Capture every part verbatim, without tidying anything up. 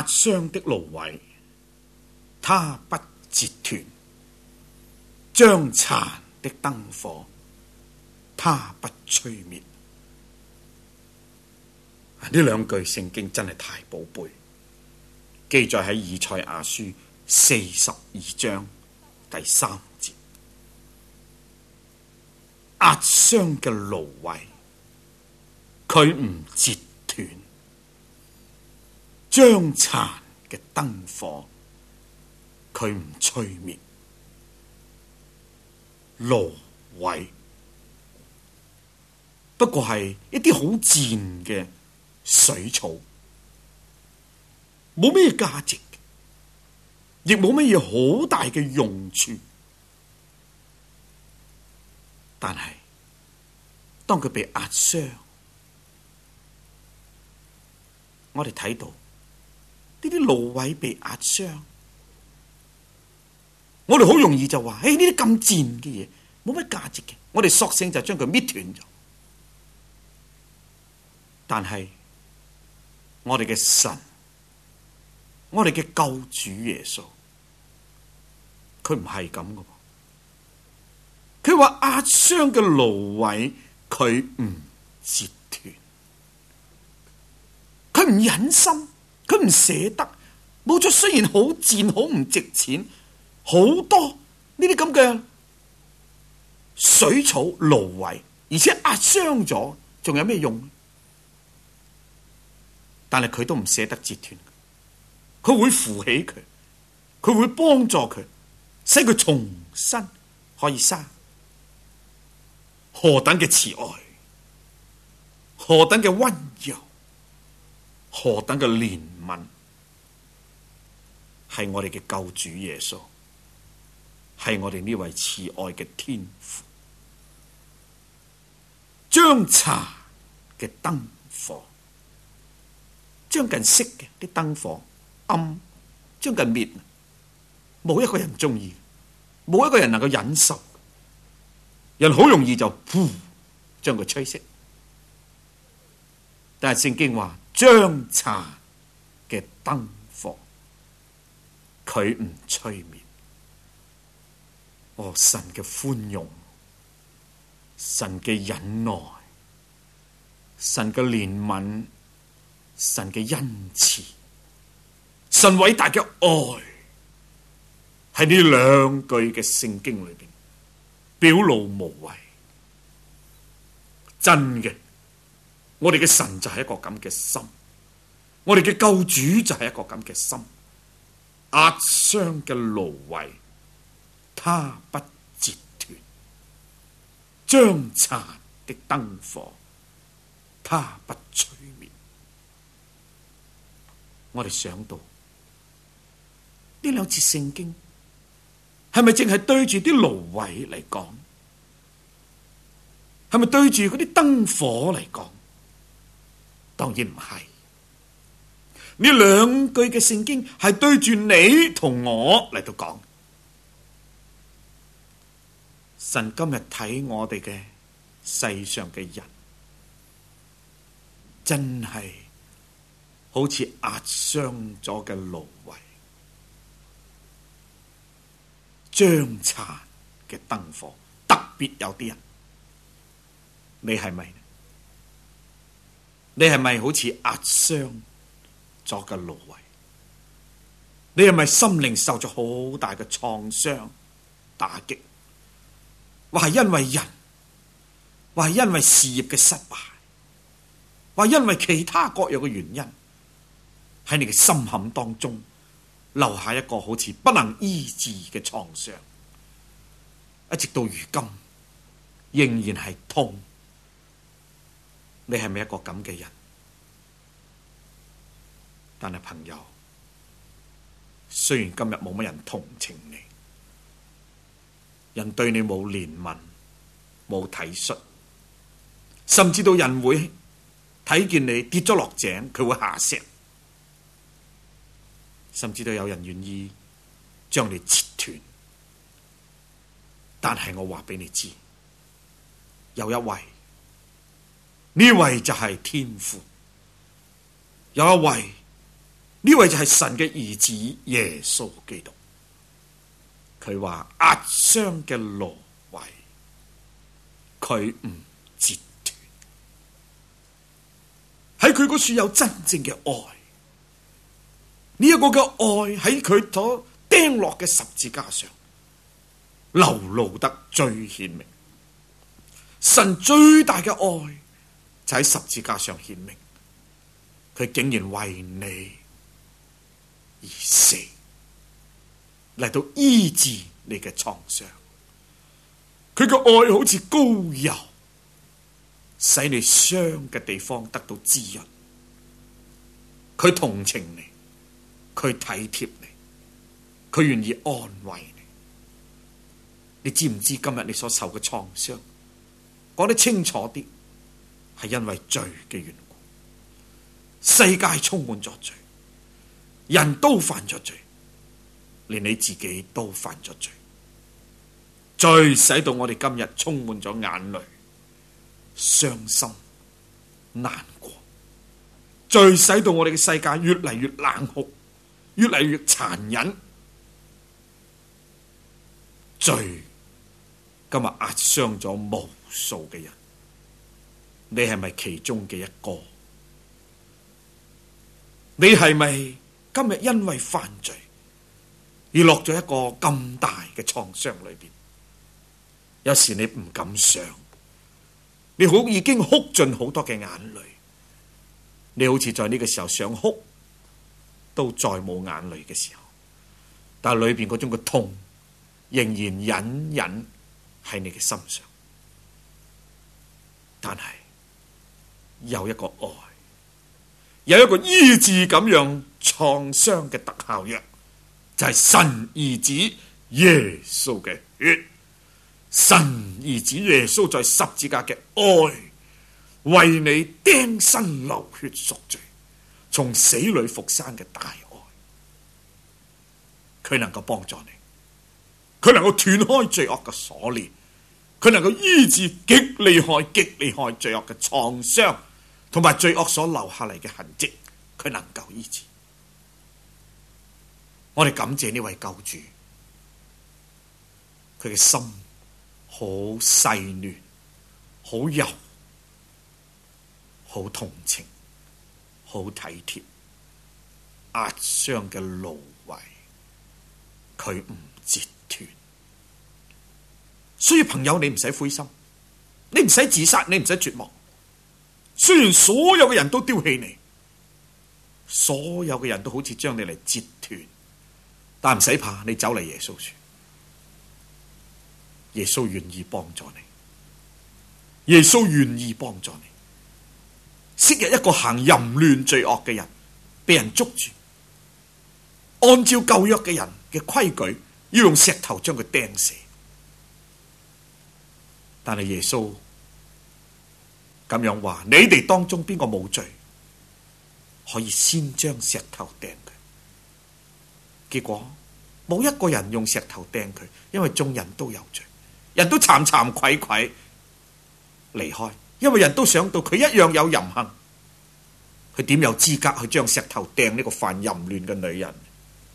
壓傷的蘆葦，他不折斷；將殘的燈火，他不吹滅。呢兩句聖經真係太寶貝，記載喺以賽亞書四十二章第三節。壓傷嘅蘆葦，佢唔折斷；將殘嘅燈火，佢唔吹滅。蘆葦不過係一啲好賤嘅水草，冇咩價值，亦冇乜嘢好大嘅用處。但係當佢被壓傷，我哋睇到呢啲蘆葦被壓傷，我哋好容易就話：誒，呢啲咁賤嘅嘢冇乜價值嘅，我哋索性就將佢搣斷咗。但係我哋嘅神，我哋嘅救主耶穌，佢唔係咁嘅。佢話壓傷嘅蘆葦，佢唔折斷，佢唔忍心，佢唔捨得。冇咗，雖然好賤，好唔值錢，好多呢啲咁嘅水草蘆葦，而且壓傷咗，仲有咩用？但係佢都唔捨得折斷，佢會扶起佢，佢會幫助佢，使佢重新可以生。何等嘅慈愛，何等嘅溫柔，何等嘅憐憫，係我哋嘅救主耶穌，係我哋呢位慈愛嘅天父。將殘嘅燈火，將近熄嘅啲燈火暗，將近滅，冇一個人中意，冇一個人能夠忍受。人好容易就呼將佢吹熄，但係聖經話將殘嘅燈火，佢唔吹滅。哦，神嘅寬容，神嘅忍耐，神嘅憐憫，神嘅恩慈，神偉大嘅愛，喺呢兩句嘅聖經裏邊表露無遺。真嘅，我哋嘅神就係一個咁嘅心，我哋嘅救主就係一個咁嘅心。壓傷嘅蘆葦，他不折斷；將殘的燈火，他不吹滅。我哋想到呢兩節聖經，係咪淨係對住啲蘆葦嚟講？係咪對住嗰啲燈火嚟講？當然唔係。呢兩句嘅聖經係對住你同我嚟到講。神今日睇我哋嘅世上嘅人，真係好似壓傷咗嘅蘆葦，將殘嘅燈火。特別有啲人，你係咪？你係咪好似壓傷咗嘅蘆葦？你係咪心靈受咗好大嘅創傷打擊？或係因為人，或係因為事業嘅失敗，或因為其他各樣嘅原因，喺你嘅心坎當中留下一個好似不能醫治嘅創傷，一直到如今仍然係痛。你係咪一個咁嘅人？但係朋友，雖然今日冇乜人同情你，人對你冇憐憫，冇體恤，甚至到人會睇見你跌咗落井，佢會下石，甚至都有人願意將你切斷。但係我話俾你知，有一位，呢位就係天父，有一位呢位就係神嘅兒子耶穌基督。佢話壓傷嘅蘆葦，佢唔折斷。喺佢嗰處有真正嘅愛，呢、這、一個嘅愛喺佢所釘落嘅十字架上流露得最顯明。神最大嘅愛就喺十字架上顯明，佢竟然為你而死，嚟到醫治你嘅創傷。佢嘅愛好似膏油，使你傷嘅地方得到滋潤。佢同情你，佢體貼你，佢願意安慰你。你知唔知今日你所受嘅創傷？講得清楚啲，係因為罪嘅緣故。世界充滿咗罪，人都犯咗罪，連你自己都犯咗罪。罪使到我哋今日充滿咗眼淚、傷心、難過。罪使到我哋嘅世界越嚟越冷酷，越嚟越殘忍。罪今日壓傷咗無數嘅人，你係咪其中嘅一個？你係咪今日因為犯罪而落咗一個咁大嘅創傷裏邊？有時你唔敢想，你好已經哭盡好多嘅眼淚，你好似在呢個時候想哭，都再冇眼淚嘅時候，但係裏邊嗰種嘅痛仍然隱隱喺你嘅心上。但係有一個愛，有一個醫治咁樣創傷嘅特效藥，就係神兒子耶穌嘅血。神兒子耶穌在十字架嘅愛，為你釘身流血贖罪，從死裏復生嘅大愛，佢能夠幫助你，佢能夠斷開罪惡嘅鎖鏈，佢能夠醫治極厲害、極厲害罪惡嘅創傷，同埋罪惡所留下嚟嘅痕跡，佢能夠醫治。我哋感謝呢位救主，佢嘅心好細嫩，好柔，好同情，好體貼。壓傷嘅蘆葦，佢唔折斷。所以朋友，你唔使灰心，你唔使自殺，你唔使絕望。雖然所有嘅人都丟棄你，所有嘅人都好似將你嚟折斷，但唔使怕，你走嚟耶穌處，耶穌願意幫助你，耶穌願意幫助你。昔日一個行淫亂罪惡嘅人，被人捉住，按照舊約嘅人嘅規矩，要用石頭將佢釘死。但係耶穌咁樣話：你哋當中邊個冇罪，可以先將石頭釘佢。結果冇一個人用石頭釘佢，因為眾人都有罪，人都慚慚愧愧離開，因為人都想到佢一樣有淫行，佢點有資格去將石頭掟呢個犯淫亂嘅女人？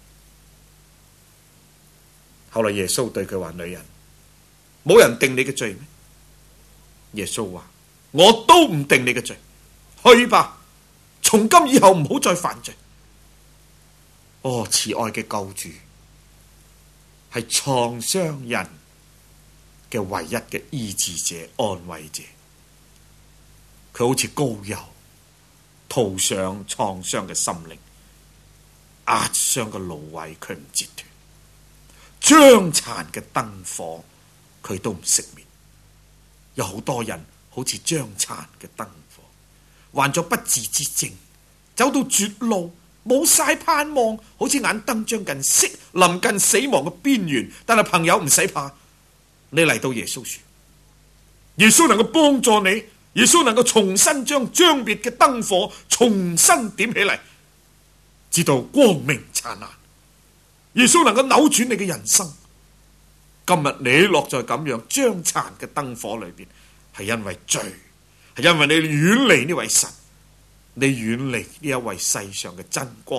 後來耶穌對佢話：女人，冇人定你嘅罪咩？耶穌話：我都唔定你嘅罪，去吧，從今以後唔好再犯罪。哦，慈愛嘅救主係創傷人嘅唯一嘅醫治者、安慰者。佢好似膏油塗上創傷嘅心靈，壓傷嘅蘆葦佢唔折斷，將殘嘅燈火佢都唔熄滅。有好多人好似將殘嘅燈火，患咗不治之症，走到絕路，冇晒盼望，好似眼燈將近熄，臨近死亡嘅邊緣。但係朋友唔使怕，你嚟到耶穌處，耶穌能夠幫助你，耶穌能夠重新將將滅嘅燈火重新點起嚟，直到光明燦爛。耶穌能夠扭轉你嘅人生。今日你落在咁樣將殘嘅燈火裏邊，係因為罪，係因為你遠離呢位神，你遠離呢一位世上嘅真光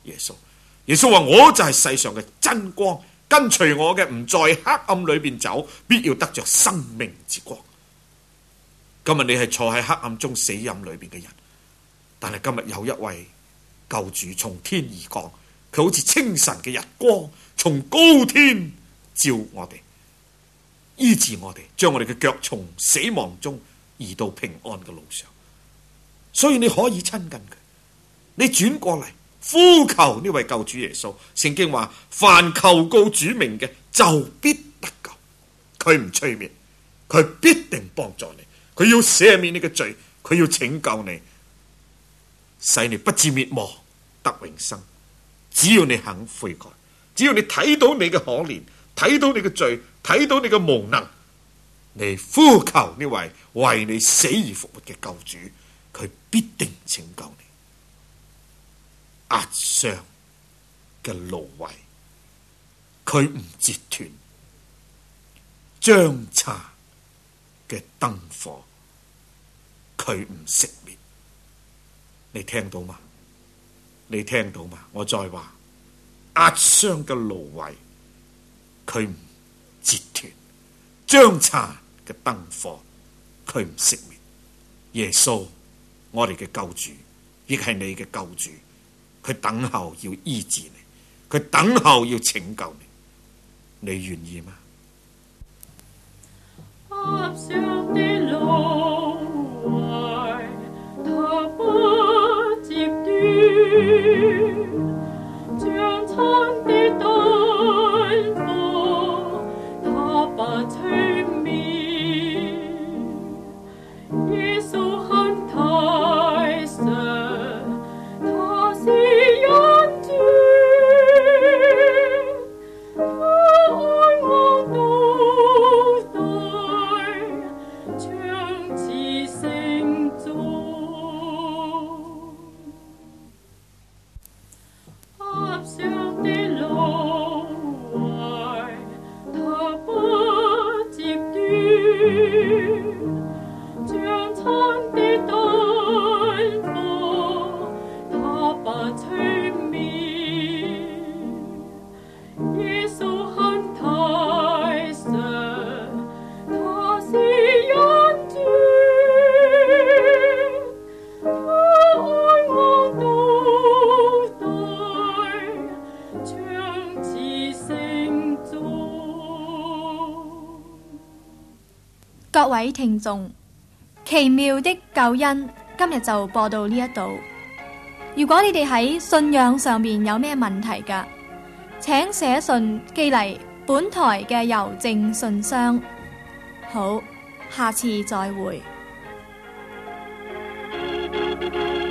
耶穌，耶穌話我就係世上嘅真光，跟隨我嘅唔在黑暗裏邊走，必要得着生命之光。今日你係坐喺黑暗中死蔭裏邊嘅人，但係今日有一位救主從天而降，佢好似清晨嘅日光，從高天照我哋，醫治我哋，將我哋嘅腳從死亡中移到平安嘅路上。所以你可以親近佢，你轉過嚟呼求呢位救主耶穌。聖經話凡求告主名嘅就必得救，佢唔催眠，佢必定幫助你，佢要赦免你嘅罪，佢要拯救你，使你不至滅亡得永生。只要你肯悔改，只要你睇到你嘅可憐，睇到你嘅罪，睇到你嘅無能，你呼求呢位為你死而復活嘅救主，佢必定拯救你。壓傷嘅蘆葦，佢唔折斷；將殘嘅燈火，佢唔熄滅。你聽到嗎？你聽到嗎？我再話，壓傷嘅蘆葦，佢唔折斷；將殘嘅燈火，佢唔熄滅。耶穌，我哋嘅救主，亦係你嘅救主。佢等候要醫治你，佢等候要拯救你，你願意嗎？ 壓傷的蘆葦，它不折斷；將殘的燈火，它不吹滅。耶穌很大神，他是恩主，他愛我到底，將至成終。壓傷的蘆葦，它不折斷；將殘的燈火，它不吹滅。耶穌很大神，他是恩主，他愛我到底，將至成終。 各位聽眾，奇妙的救恩今日就播到呢一度。如果你哋喺信仰上面有咩問題㗎，請寫信寄嚟本台嘅郵政信箱。好，下次再會。